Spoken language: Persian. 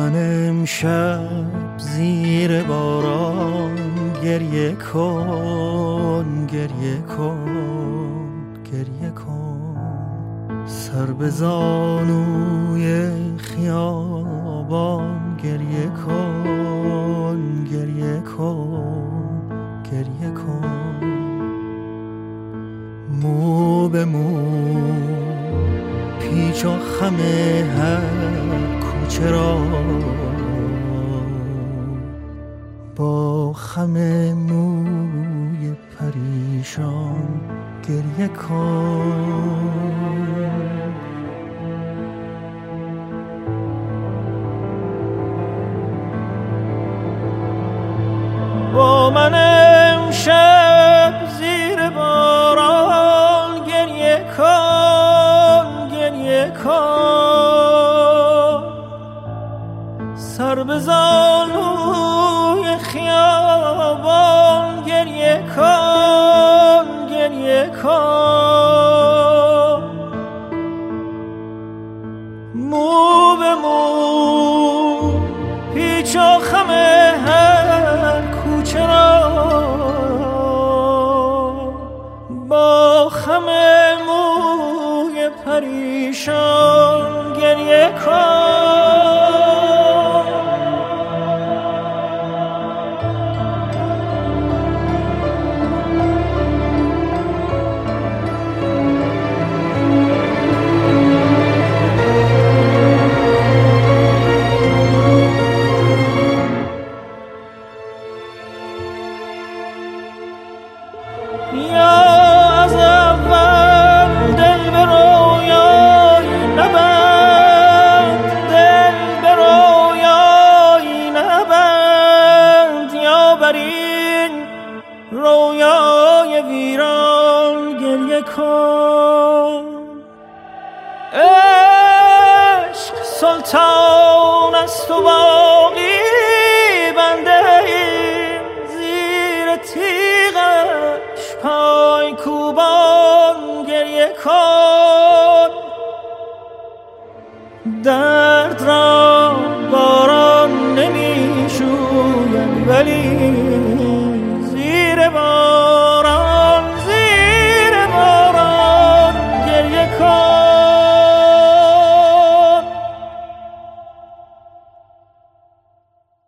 من امشب زیر باران گریه کن، گریه کن، گریه کن. سر به زانوی خیابان گریه کن، گریه کن، گریه کن. مو به مو پیچ و خم هر کوچه را با خم موی پریشان گریه کن. با من امشب زیر باران گریه کن، گریه کن. سر به زانوی خیابان گریه کن، گریه کن. مو به مو پیچ و خم هر کوچه را با خم موی پریشان گریه کن. رویای ویران گریه کن. عشق سلطان است و باقی بنده ایم زیر تیغش پای کوبان گریه کن. درد را باران نمی شوید ولی